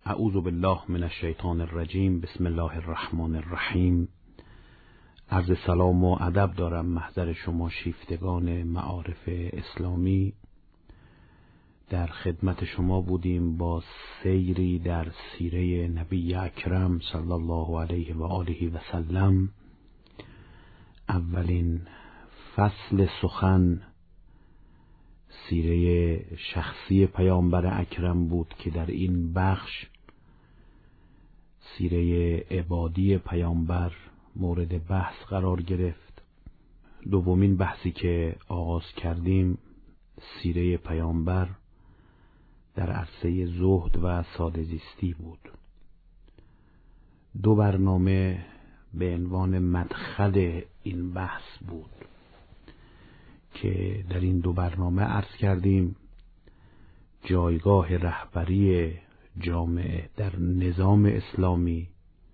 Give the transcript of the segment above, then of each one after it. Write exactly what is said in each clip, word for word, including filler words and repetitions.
اعوذ بالله من الشیطان الرجیم. بسم الله الرحمن الرحیم. عرض سلام و ادب دارم محضر شما شیفتگان معارف اسلامی. در خدمت شما بودیم با سیری در سیره نبی اکرم صلی الله علیه و آله و سلم. اولین فصل سخن سیره شخصی پیامبر اکرم بود که در این بخش سیره عبادی پیامبر مورد بحث قرار گرفت. دومین بحثی که آغاز کردیم سیره پیامبر در عرصه زهد و ساده زیستی بود. دو برنامه به عنوان مدخل این بحث بود که در این دو برنامه عرض کردیم جایگاه رهبری جامعه در نظام اسلامی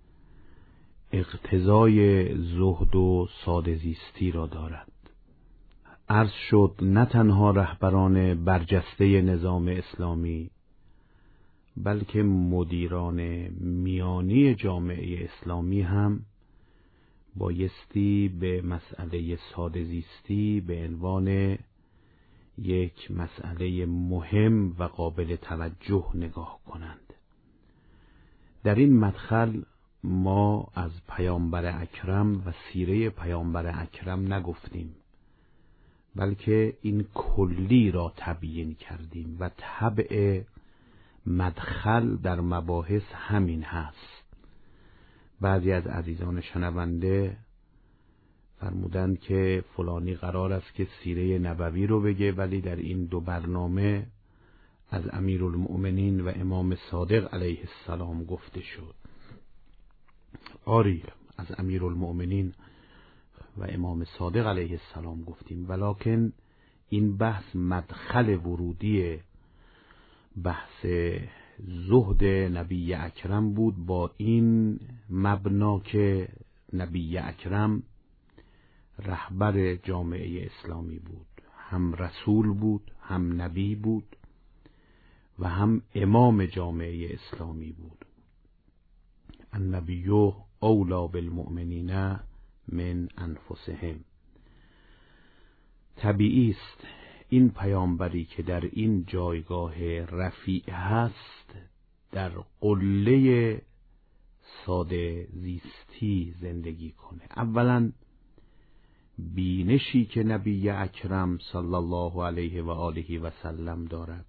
اقتضای زهد و ساده زیستی را دارد. عرض شد نه تنها رهبران برجسته نظام اسلامی بلکه مدیران میانی جامعه اسلامی هم بایستی به مسئله ساده زیستی به عنوان یک مسئله مهم و قابل توجه نگاه کنند. در این مدخل ما از پیامبر اکرم و سیره پیامبر اکرم نگفتیم بلکه این کلی را تبیین کردیم و طبع مدخل در مباحث همین هست. بعضی از عزیزان شنونده فرمودند که فلانی قرار است که سیره نبوی رو بگه ولی در این دو برنامه از امیرالمؤمنین و امام صادق علیه السلام گفته شد. آری از امیرالمؤمنین و امام صادق علیه السلام گفتیم، ولکن این بحث مدخل ورودی بحث زهد نبی اکرم بود با این مبنا که نبی اکرم رهبر جامعه اسلامی بود، هم رسول بود، هم نبی بود و هم امام جامعه اسلامی بود. النبی اولی بالمؤمنین من انفسهم. طبیعی است این پیامبری که در این جایگاه رفیع هست در قله ساده زیستی زندگی کنه. اولا بینشی که نبی اکرم صلی الله علیه و آله و سلم دارد،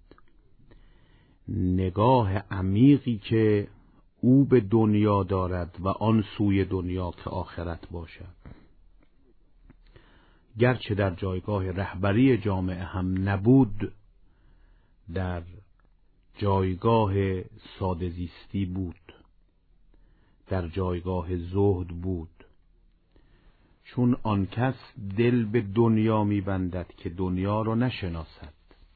نگاه عمیقی که او به دنیا دارد و آن سوی دنیا که آخرت باشد، گرچه در جایگاه رهبری جامعه هم نبود در جایگاه ساده زیستی بود، در جایگاه زهد بود. چون آن کس دل به دنیا می‌بندد که دنیا رو نشناسد،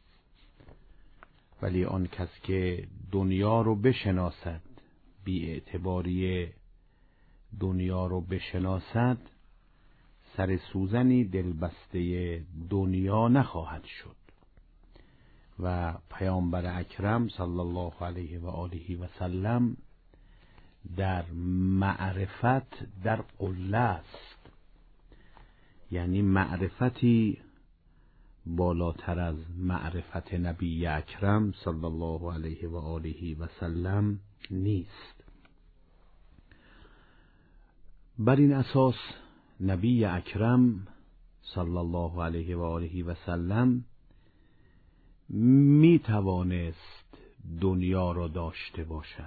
ولی آن کس که دنیا رو بشناسد بی اعتباری دنیا رو بشناسد سر سوزنی دلبسته دنیا نخواهد شد. و پیامبر اکرم صلی الله علیه و آله و سلم در معرفت در قله است، یعنی معرفتی بالاتر از معرفت نبی اکرم صلی الله علیه و آله و سلم نیست. بر این اساس نبی اکرم صلی الله علیه و آله و سلم می توانست دنیا را داشته باشد،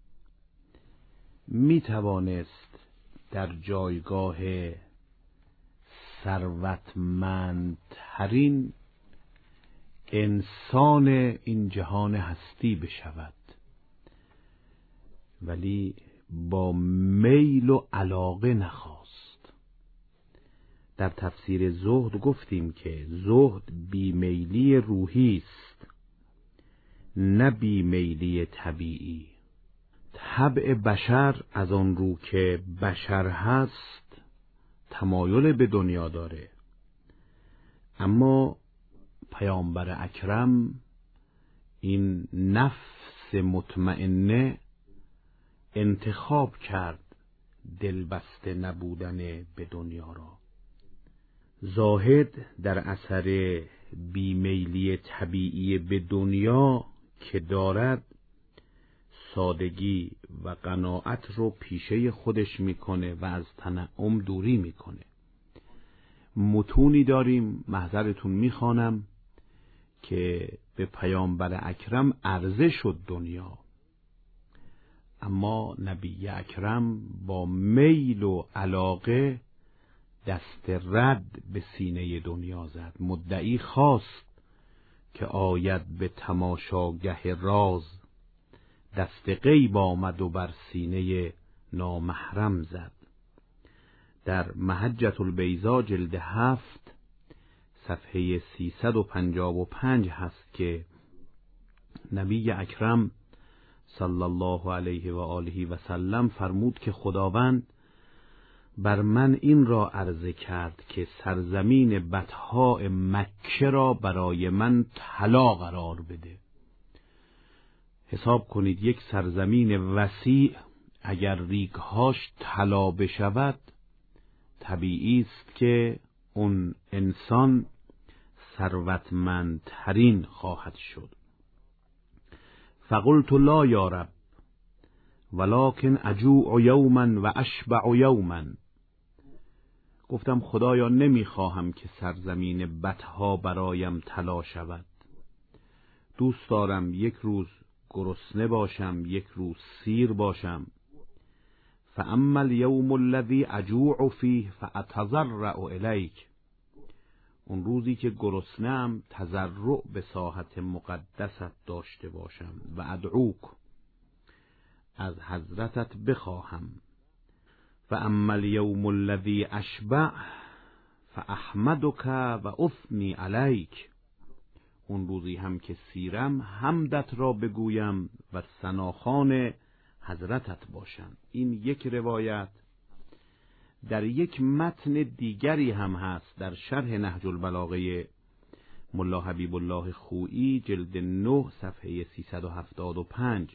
می توانست در جایگاه ثروتمندترین انسان این جهان هستی بشود، ولی با میل و علاقه نخواست. در تفسیر زهد گفتیم که زهد بیمیلی روحی است نه بیمیلی طبیعی. طبع بشر از آن رو که بشر هست تمایل به دنیا داره، اما پیامبر اکرم این نفس نفس مطمئنه انتخاب کرد دلبسته نبودن به دنیا را. زاهد در اثر بیمیلی طبیعی به دنیا که دارد سادگی و قناعت رو پیشه خودش میکنه و از تنعم دوری میکنه. متونی داریم، محضرتون میخوانم، که به پیامبر اکرم عرضه شد دنیا، اما نبی اکرم با میل و علاقه دست رد به سینه دنیا زد. مدعی خواست که آید به تماشاگه راز، دست غیب آمد و بر سینه نامحرم زد. در محجة البیضا جلد هفت صفحه سیصد و پنجاه و پنج هست که نبی اکرم صلی الله علیه و آله و سلم فرمود که خداوند بر من این را عرضه کرد که سرزمین بطحاء مکه را برای من طلا قرار بده. حساب کنید یک سرزمین وسیع اگر ریگهاش طلا بشود، طبیعی است که اون انسان ثروتمندترین خواهد شد. فقلت لا یا رب ولکن اجوع یوما و اشبع یوما. گفتم خدایا نمیخواهم که سرزمین بطحا برایم طلا شود. دوست دارم یک روز گرسنه باشم، یک روز سیر باشم. فاما الیوم الذی اجوع فیه فاتضرع الیک. اون روزی که گرسنه‌ام تضرع به ساحت مقدست داشته باشم و ادعوک، از حضرتت بخواهم. فاما الیوم الذی اشبع فاحمدک و اثنی علیک. اون روزی هم که سیرم حمدت را بگویم و ثناخوان حضرتت باشم. این یک روایت. در یک متن دیگری هم هست در شرح نهج البلاغه ملا حبیب الله خویی جلد نه صفحه سیصد و هفتاد و پنج.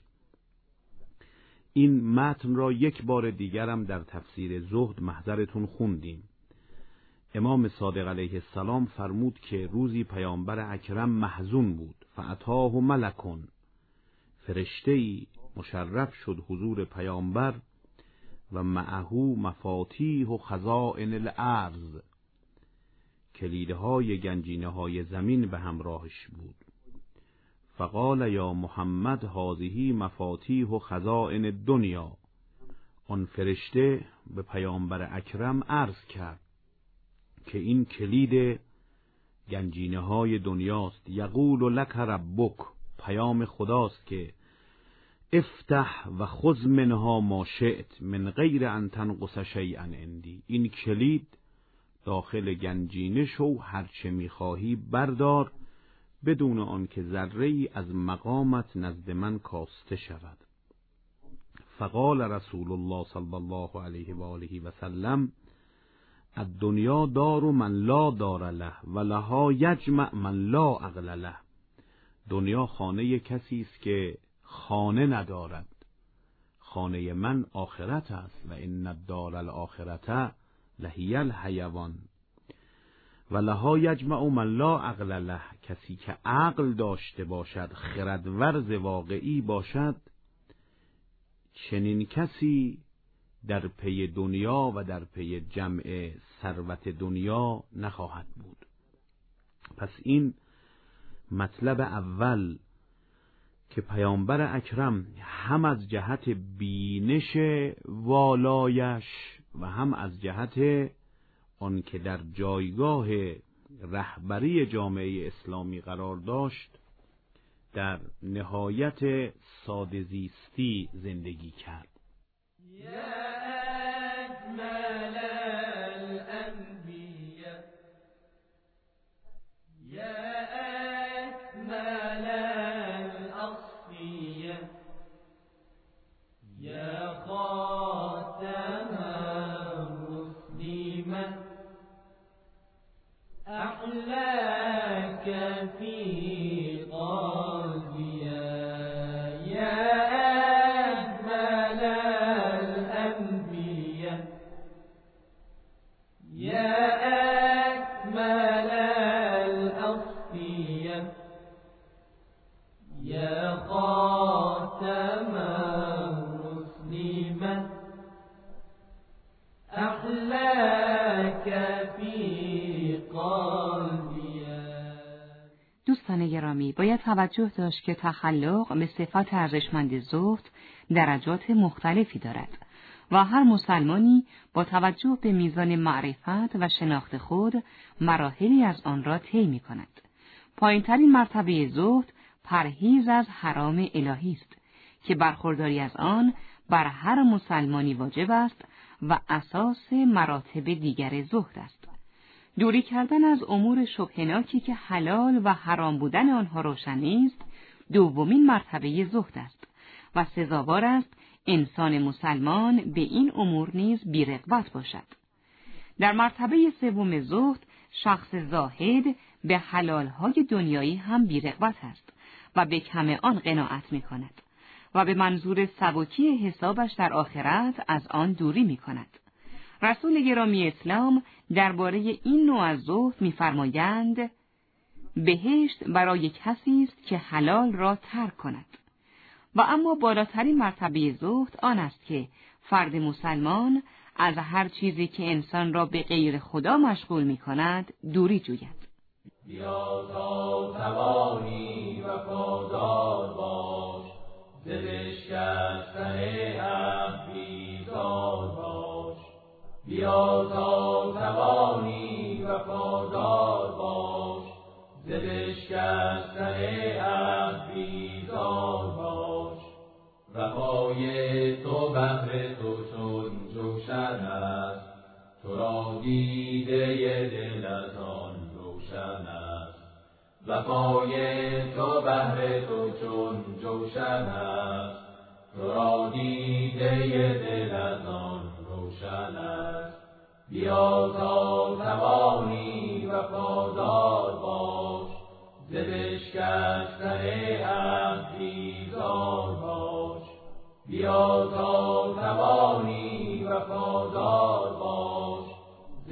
این متن را یک بار دیگرم در تفسیر زهد محضرتون خوندیم. امام صادق علیه السلام فرمود که روزی پیامبر اکرم محزون بود. فاتاه ملکون، فرشته‌ای مشرف شد حضور پیامبر و معه مفاتیح و خزائن الارض، کلیدهای گنجینه های زمین به همراهش بود. فقال یا محمد هذه مفاتیح و خزائن الدنیا. آن فرشته به پیامبر اکرم عرض کرد که این کلید گنجینه های دنیاست. یقول لک ربک، پیام خداست که افتح و خذ منها ما شئت من غیر ان تنقص شیئا عندی. این کلید داخل گنجینه شو، هر چه میخواهی بردار بدون آن که ذره ای از مقامت نزد من کاسته شود. فقال رسول الله صلی الله علیه و آله و سلم الدنیا دار من لا دار له و لها یجمع من لا عقل له. دنیا خانه کسی است که خانه ندارد. خانه من آخرت است. و ان الدار الاخرته لهی الحیوان و لها یجمع من لا عقل له. کسی که عقل داشته باشد، خردورز واقعی باشد، چنین کسی در پی دنیا و در پی جمع ثروت دنیا نخواهد بود. پس این مطلب اول که پیامبر اکرم هم از جهت بینش والایش و هم از جهت آن که در جایگاه رهبری جامعه اسلامی قرار داشت در نهایت ساده زیستی زندگی کرد. أحلاك في قلبي يا گرامی، باید توجه داشت که تخلق به صفت ارزشمند زهد درجات مختلفی دارد و هر مسلمانی با توجه به میزان معرفت و شناخت خود مراحلی از آن را طی می‌کند. پایین‌ترین مرتبه زهد پرهیز از حرام الهی است که برخورداری از آن بر هر مسلمانی واجب است و اساس مراتب دیگر زهد است. دوری کردن از امور شبهناکی که حلال و حرام بودن آنها روشن نیست، دومین مرتبه زهد است و سزاوار است انسان مسلمان به این امور نیز بی‌رغبت باشد. در مرتبه سوم زهد، شخص زاهد به حلالهای دنیایی هم بی‌رغبت است و به کم آن قناعت می‌کند و به منظور سبکی حسابش در آخرت از آن دوری می‌کند. رسول گرامی اسلام درباره این نوع از زهد می‌فرمایند: بهشت برای کسی است که حلال را ترک کند. و اما بالاترین مرتبه زهد آن است که فرد مسلمان از هر چیزی که انسان را به غیر خدا مشغول می‌کند دوری جوید. بیا تا توانی وفادار باش، ز بشکستن عهد بیزار باش. بیا تا توانی وفادار باش، ز بشکستن عهد بیزار باش. وفای تو بهر تو چون جوشن است، تو را دیده دل از آن روشن است. وفای تو بهر تو چون جوشن است، تو را دیده دل از آن روشن است. بیا تا توانی وفادار باش، ز بشکستن عهد بیزار باش. بیا تا توانی وفادار باش، ز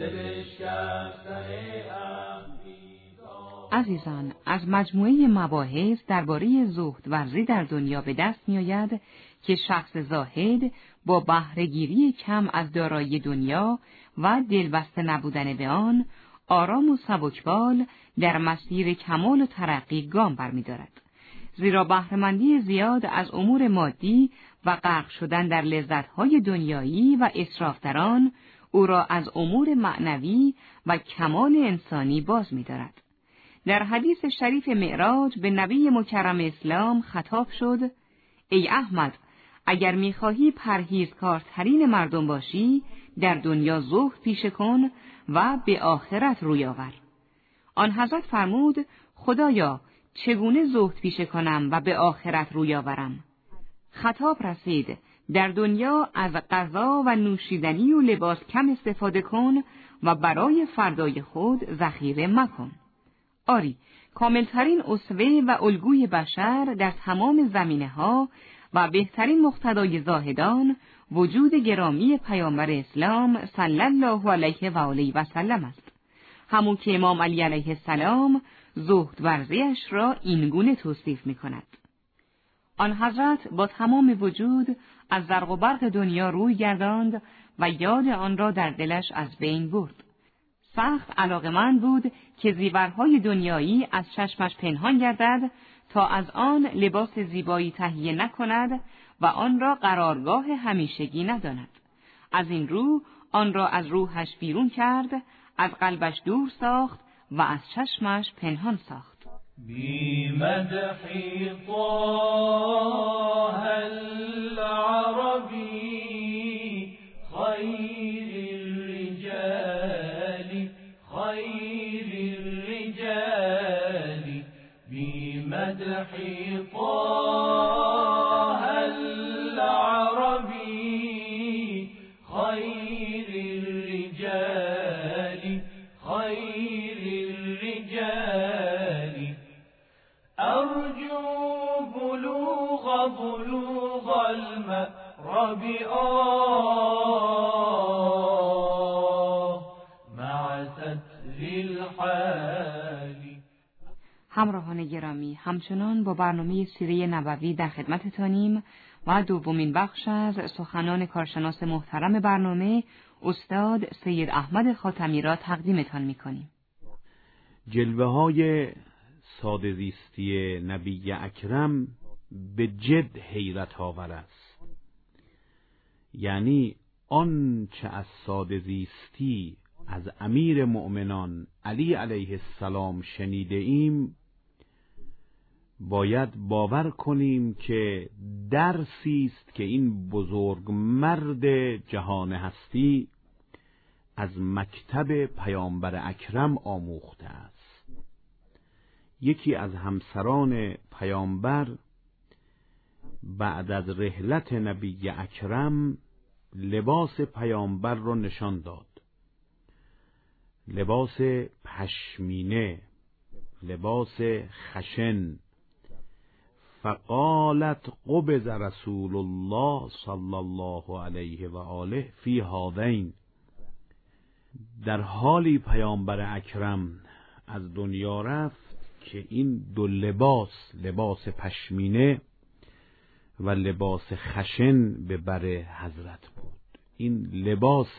بشکستن عهد بیزار. عزیزان، از مجموعه مباحث درباره زهد ورزی در دنیا به دست می‌آید که شخص زاهد با بهره‌گیری کم از دارایی دنیا و دلبسته نبودن به آن، آرام و سبکبال در مسیر کمال و ترقی گام برمی‌دارد. زیرا بهره‌مندی زیاد از امور مادی و غرق شدن در لذت‌های دنیایی و اسراف در آن او را از امور معنوی و کمال انسانی باز می‌دارد. در حدیث شریف معراج به نبی مکرم اسلام خطاب شد: ای احمد، اگر می‌خواهی پرهیزکارترین مردم باشی، در دنیا زهد پیشه کن و به آخرت روی آور. آن حضرت فرمود: خدایا، چگونه زهد پیشه کنم و به آخرت روی آورم؟ خطاب رسید: در دنیا از غذا و نوشیدنی و لباس کم استفاده کن و برای فردای خود ذخیره مکن. آری، کاملترین اسوه و الگوی بشر در تمام زمینه‌ها و بهترین مقتدای زاهدان وجود گرامی پیامبر اسلام صلی الله علیه و آله و سلم است. همون که امام علی علیه السلام زهد ورزیش را اینگونه توصیف می‌کند: آن حضرت با تمام وجود از زرق و برق دنیا روی گرداند و یاد آن را در دلش از بین برد. سخت علاقمند بود که زیورهای دنیایی از چشمش پنهان گردد تا از آن لباس زیبایی تهیه نکند و آن را قرارگاه همیشگی نداند. از این رو آن را از روحش بیرون کرد، از قلبش دور ساخت و از چشمش پنهان ساخت. بی مدحی طه العربی خیر الرجال خیر الرجال بی مدحی طه العربی خیر الرجال خیر الرجال أرجو بلوغ بلوغ المأرب آه مع ستر الحال. همراهان گرامی، همچنان با برنامه سیره نبوی در خدمتتانیم و دومین بخش از سخنان کارشناس محترم برنامه استاد سید احمد خاتمی را تقدیمتان می‌کنیم. جلوه‌های ساده زیستی نبی اکرم به جد حیرت آور است. یعنی آن چه از ساده زیستی از امیر مؤمنان علی علیه السلام شنیده ایم، باید باور کنیم که درسی است که این بزرگ مرد جهان هستی از مکتب پیامبر اکرم آموخته است. یکی از همسران پیامبر بعد از رحلت نبی اکرم لباس پیامبر را نشان داد. لباس پشمینه، لباس خشن. فقالت قبض رسول الله صلی الله علیه و آله فی هذین. در حالی پیامبر اکرم از دنیا رفت که این دو لباس، لباس پشمینه و لباس خشن به بر حضرت بود. این لباس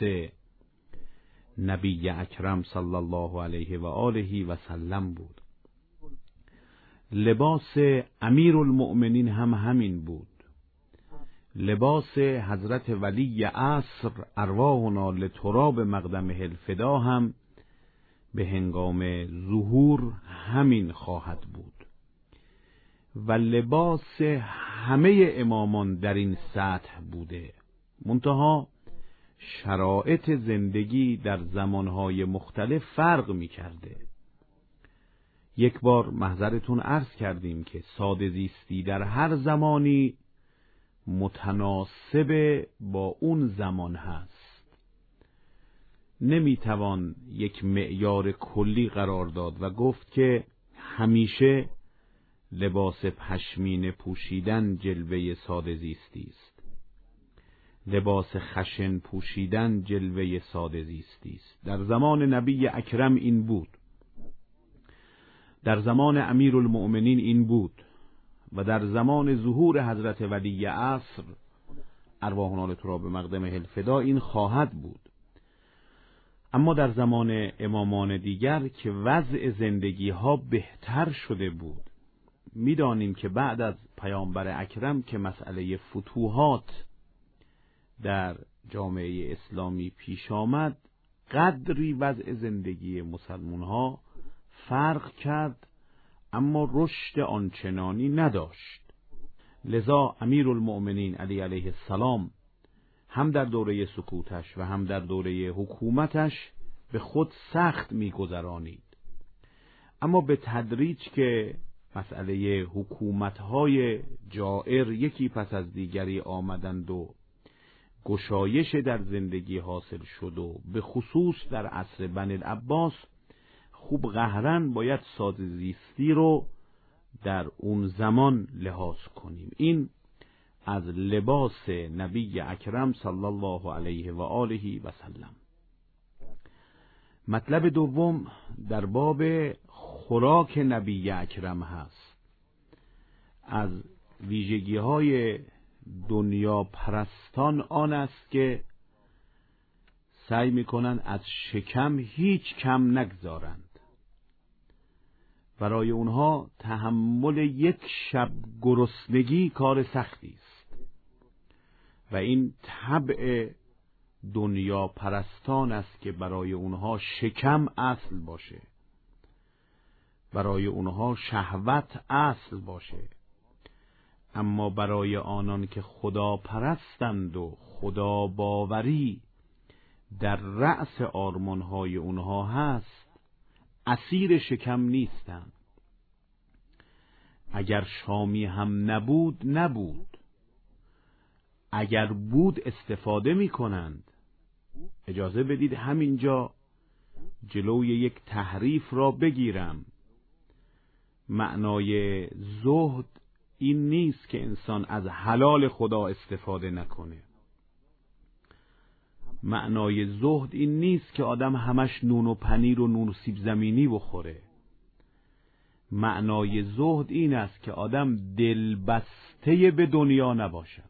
نبی اکرم صلی الله علیه و آله و سلم بود. لباس امیر المؤمنین هم همین بود. لباس حضرت ولی عصر ارواحنا لتراب مقدمه الفدا هم به هنگام ظهور همین خواهد بود. و لباس همه امامان در این سطح بوده، منتها شرایط زندگی در زمانهای مختلف فرق می کرده. یک بار محضرتون عرض کردیم که ساده زیستی در هر زمانی متناسب با اون زمان هست. نمیتوان یک معیار کلی قرار داد و گفت که همیشه لباس پشمینه پوشیدن جلوه ساده زیستی است، لباس خشن پوشیدن جلوه ساده زیستی است. در زمان نبی اکرم این بود، در زمان امیر المؤمنین این بود و در زمان ظهور حضرت ولی عصر ارواحنا لتراب مقدمه الفدا این خواهد بود. اما در زمان امامان دیگر که وضع زندگی ها بهتر شده بود، میدانیم که بعد از پیامبر اکرم که مسئله فتوحات در جامعه اسلامی پیش آمد، قدری وضع زندگی مسلمان ها فرق کرد، اما رشد آنچنانی نداشت. لذا امیر المؤمنین علی علیه السلام هم در دوره سکوتش و هم در دوره حکومتش به خود سخت می‌گذرانید. اما به تدریج که مسئله حکومت‌های جائر یکی پس از دیگری آمدند و گشایش در زندگی حاصل شد و به خصوص در عصر بنی العباس، خوب قهرن باید ساده زیستی رو در اون زمان لحاظ کنیم. این از لباس نبی اکرم صلی الله علیه و آله و سلم. مطلب دوم در باب خوراک نبی اکرم هست. از ویژگی های دنیا پرستان آن است که سعی میکنن از شکم هیچ کم نگذارند. برای اونها تحمل یک شب گرسنگی کار سختی است و این طبع دنیا پرستان است که برای اونها شکم اصل باشه، برای اونها شهوت اصل باشه. اما برای آنان که خدا پرستند و خدا باوری در رأس آرمانهای اونها هست، اسیر شکم نیستند. اگر شامی هم نبود نبود، اگر بود استفاده می کنند. اجازه بدید همینجا جلوی یک تحریف را بگیرم. معنای زهد این نیست که انسان از حلال خدا استفاده نکنه. معنای زهد این نیست که آدم همش نون و پنیر و نون و سیب زمینی بخوره. معنای زهد این است که آدم دلبسته به دنیا نباشد.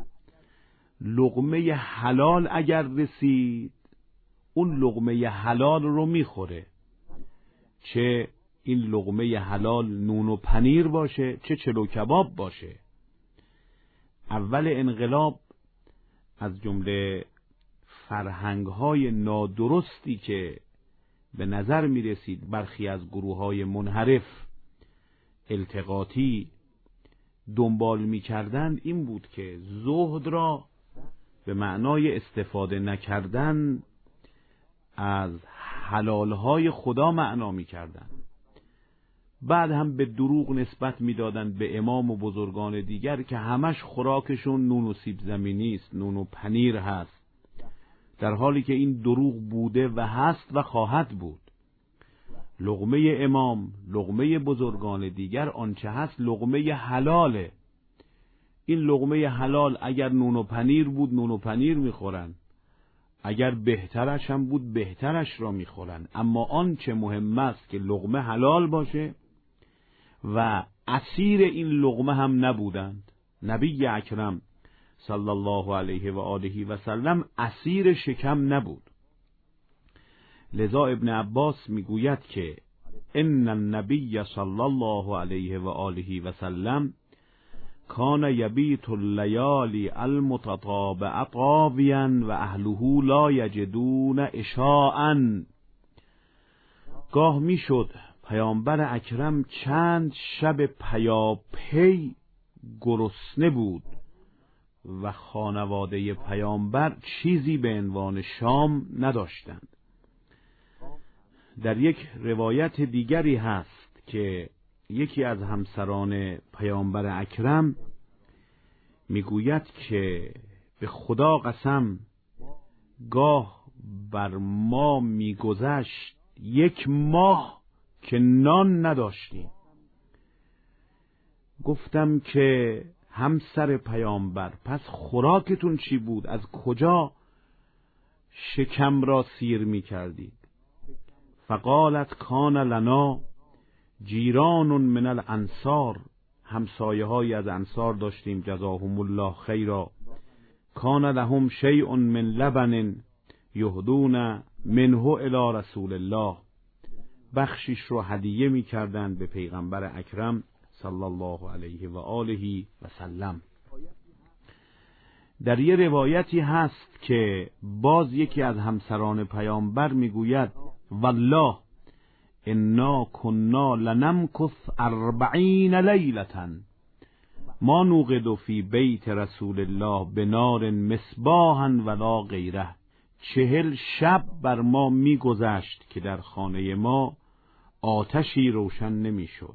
لقمه حلال اگر رسید، اون لقمه حلال رو میخوره، چه این لقمه حلال نون و پنیر باشه چه چلو کباب باشه. اول انقلاب از جمله فرهنگ‌های نادرستی که به نظر می رسید برخی از گروه‌های منحرف التقاطی دنبال می کردند این بود که زهد را به معنای استفاده نکردن از حلالهای خدا معنا می کردند. بعد هم به دروغ نسبت می دادند به امام و بزرگان دیگر که همش خوراکشون نون و سیب زمینی است، نون و پنیر هست، در حالی که این دروغ بوده و هست و خواهد بود. لقمه امام، لقمه بزرگان دیگر آنچه هست لقمه حلاله. این لقمه حلال اگر نون و پنیر بود نون و پنیر میخورن، اگر بهترش هم بود بهترش را میخورن، اما آنچه مهم است که لقمه حلال باشه و اسیر این لقمه هم نبودند. نبی اکرم صلی الله علیه و آله و سلم اسیر شکم نبود. لذا ابن عباس میگوید که ان النبی صلی الله علیه و آله و سلم کان یبیت اللیالی المتطابع طاویا و اهله لا یجدون عشاء. گاه میشد پیامبر اکرم چند شب پیاپی گرسنه بود و خانواده پیامبر چیزی به عنوان شام نداشتند. در یک روایت دیگری هست که یکی از همسران پیامبر اکرم میگوید که به خدا قسم گاه بر ما میگذشت یک ماه که نان نداشتیم. گفتم که همسر پیامبر پس خوراکتون چی بود؟ از کجا شکم را سیر می کردید؟ فقالت کان لنا جیران من الانصار، همسایه های از انصار داشتیم جزاهم الله خیرا، کان لهم شیء من لبن یهدون منه الی رسول الله، بخشش رو هدیه می کردند به پیغمبر اکرم صلی الله علیه و آله و سلم. در یه روایتی هست که باز یکی از همسران پیامبر میگوید والله انا کنا لنمکث اربعین لیلتا ما نوقد فی بیت رسول الله بنار مصباحا ولا غیره، چهل شب بر ما میگذشت که در خانه ما آتشی روشن نمیشد.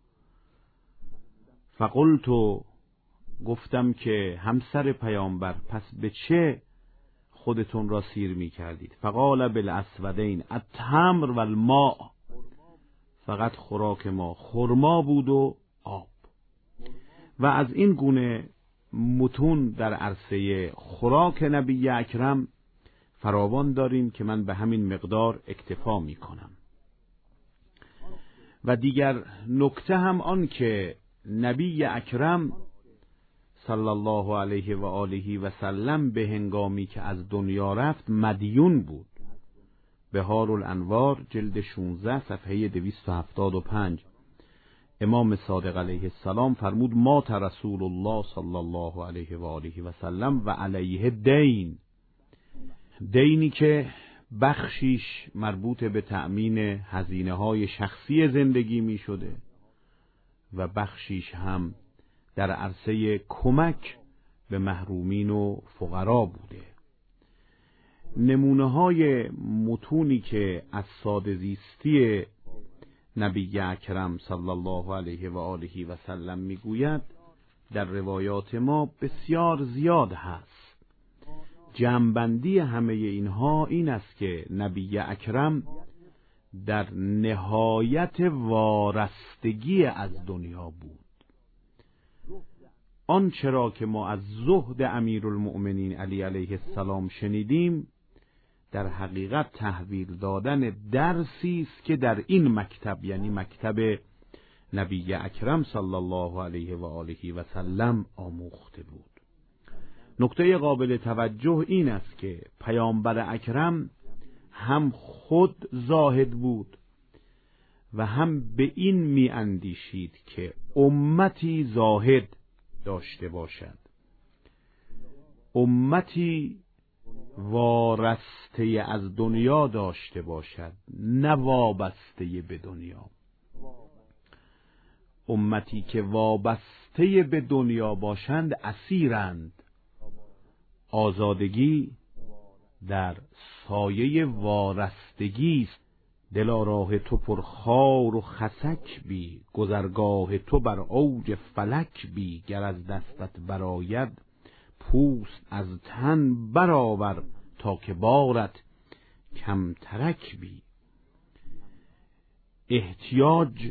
فقلت، گفتم که همسر پیامبر پس به چه خودتون را سیر می کردید؟ فقال بالاسودین التمر و الماء، فقط خوراک ما خرما بود و آب. و از این گونه متون در عرصه خوراک نبی اکرم فراوان داریم که من به همین مقدار اکتفا می کنم. و دیگر نکته هم آن که نبی اکرم صلی الله علیه و آله و سلم به هنگامی که از دنیا رفت مدیون بود. بهار الانوار جلد شانزده صفحه دویست و هفتاد و پنج امام صادق علیه السلام فرمود مات رسول الله صلی الله علیه و آله و سلم و علیه دین، دینی که بخشیش مربوط به تأمین هزینه های شخصی زندگی می شده و بخشیش هم در عرصه کمک به محرومین و فقرا بوده. نمونه های متونی که از ساده زیستی نبی اکرم صلی الله علیه و آله و سلم میگوید در روایات ما بسیار زیاد هست. جمع‌بندی همه اینها این است که نبی اکرم در نهایت وارستگی از دنیا بود. آنچه را که ما از زهد امیرالمؤمنین علی علیه السلام شنیدیم در حقیقت تحویل دادن درسی است که در این مکتب، یعنی مکتب نبی اکرم صلی الله علیه و آله و سلم آموخته بود. نکته قابل توجه این است که پیامبر اکرم هم خود زاهد بود و هم به این می اندیشید که امتی زاهد داشته باشد، امتی وارسته از دنیا داشته باشد، نه وابسته به دنیا. امتی که وابسته به دنیا باشند اسیرند. آزادگی در سایه وارستگی است. دلا راه تو پر خار و خسک بی، گذرگاه تو بر اوج فلک بی. گر از دستت براید پوست از تن برآور، تا که بارت کم ترک بی. احتیاج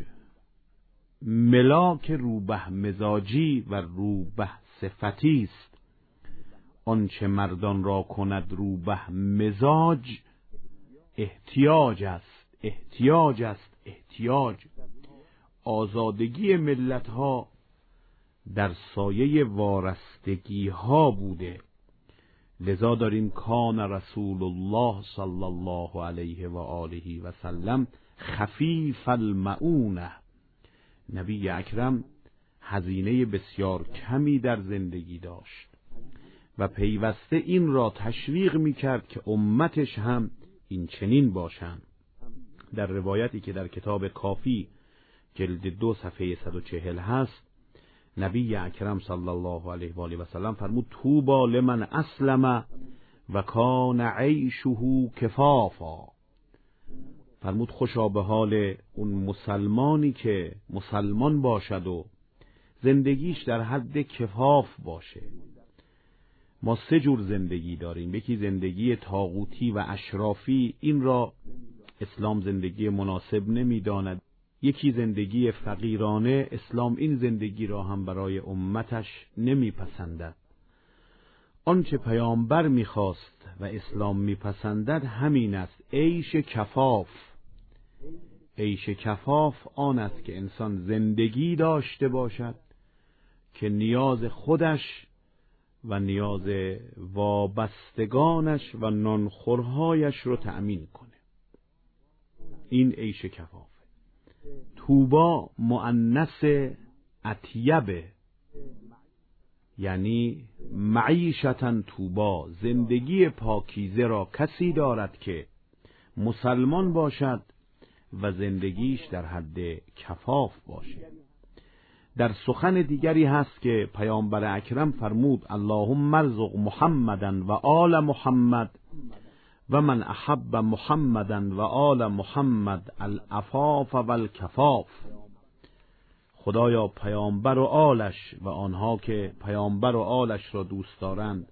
ملاک روبه مزاجی و روبه صفتی است. آنچه مردان را کند روبه مزاج احتیاج است، احتیاج است، احتیاج. آزادگی ملت ها در سایه وارستگی ها بوده. لذا داریم کان رسول الله صلی الله علیه و آله و سلم خفیف المعونه. نبی اکرم هزینه بسیار کمی در زندگی داشت و پیوسته این را تشویق میکرد که امتش هم این چنین باشند. در روایتی که در کتاب کافی جلد دو صفحه صد و چهل هست، نبی اکرم صلی الله علیه و آله و سلم فرمود طوبی لمن اسلم و کان عیشه کفافا. فرمود خوشا به حال اون مسلمانی که مسلمان باشد و زندگیش در حد کفاف باشه. ما سه جور زندگی داریم. یکی زندگی طاغوتی و اشرافی، این را اسلام زندگی مناسب نمی‌داند. یکی زندگی فقیرانه، اسلام این زندگی را هم برای امتش نمیپسندد. آنچه پیامبر میخواست و اسلام میپسندد همین است، عیش کفاف. عیش کفاف آن است که انسان زندگی داشته باشد که نیاز خودش و نیاز وابستگانش و نانخورهایش رو تأمین کنه. این عیش کفاف. طوبا مؤنث اطیبه، یعنی معیشتن طوبا، زندگی پاکیزه را کسی دارد که مسلمان باشد و زندگیش در حد کفاف باشد. در سخن دیگری هست که پیامبر اکرم فرمود اللهم ارزق محمدن و آل محمد و من احب محمدن و آل محمد العفاف و الکفاف. خدایا پیامبر و آلش و آنها که پیامبر و آلش را دوست دارند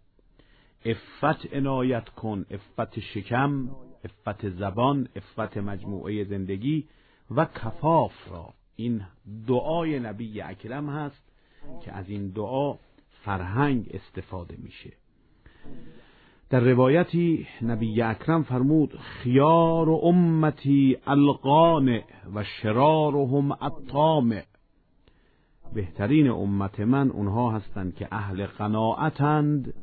عفت عنایت کن، عفت شکم، عفت زبان، عفت مجموعه زندگی و کفاف را. این دعای نبی اکرم هست که از این دعا فرهنگ استفاده میشه. در روایتی نبی اکرم فرمود خیار و امتی القانع و شرارهم الطامع. بهترین امت من اونها هستند که اهل قناعتند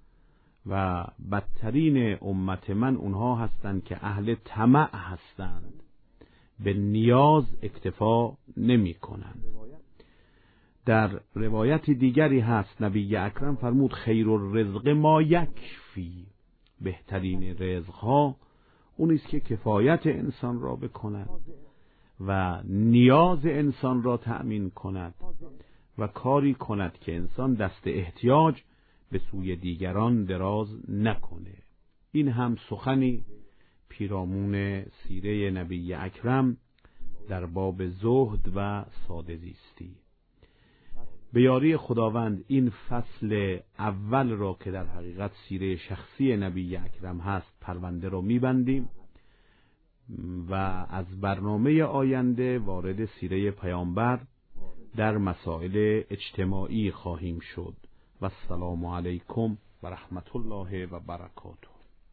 و بدترین امت من اونها هستند که اهل طمع هستند، به نیاز اکتفا نمی کنند. در روایت دیگری هست نبی اکرم فرمود خیر الرزق ما یکفی. بهترین رزقها اون است که کفایت انسان را بکند و نیاز انسان را تأمین کند و کاری کند که انسان دست احتیاج به سوی دیگران دراز نکنه. این هم سخنی پیرامون سیره نبی اکرم در باب زهد و ساده زیستی. به یاری خداوند این فصل اول را که در حقیقت سیره شخصی نبی اکرم هست پرونده را میبندیم و از برنامه آینده وارد سیره پیامبر در مسائل اجتماعی خواهیم شد. و السلام علیکم و رحمت الله و برکاته.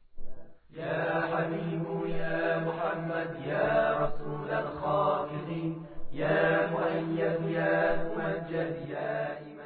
يا حبيب يا محمد يا رسول الخافقين يا مؤيد يا ممجد يا إمام